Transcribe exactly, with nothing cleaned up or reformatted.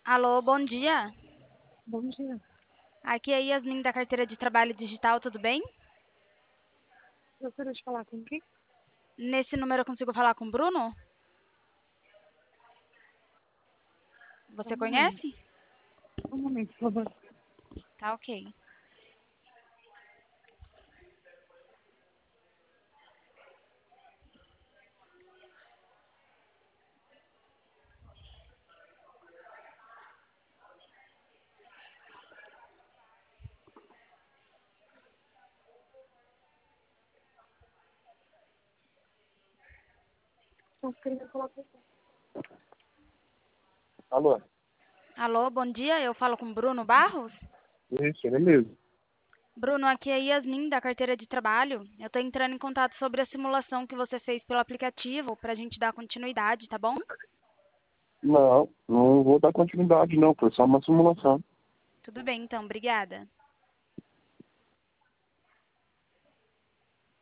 Alô, bom dia. Bom dia. Aqui é a Yasmin da carteira de trabalho digital, tudo bem? Gostaria de falar com quem? Nesse número eu consigo falar com o Bruno? Só Você um momento. conhece? Só um momento, por favor. Tá ok. Só queria falar com você. Alô? Alô, bom dia. Eu falo com o Bruno Barros? Isso, ele mesmo. Bruno, aqui é a Yasmin da carteira de trabalho. Eu estou entrando em contato sobre a simulação que você fez pelo aplicativo para a gente dar continuidade, tá bom? Não, não vou dar continuidade não, foi só uma simulação. Tudo bem, então. Obrigada.